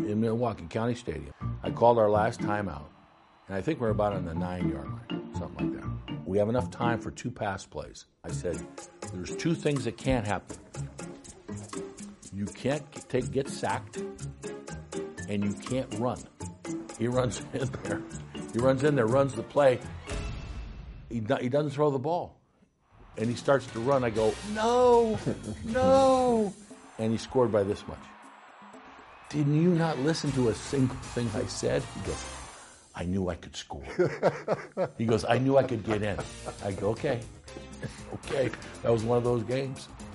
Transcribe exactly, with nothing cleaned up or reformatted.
in Milwaukee County Stadium. I called our last timeout, and I think we're about on the nine-yard line, something like that. We have enough time for two pass plays. I said, there's two things that can't happen. You can't take, get sacked, and you can't run. He runs in there. He runs in there, runs the play. He, do, he doesn't throw the ball. And he starts to run. I go, no, no. And he scored by this much. Didn't you not listen to a single thing I said? He goes, I knew I could score. He goes, I knew I could get in. I go, okay, okay. That was one of those games.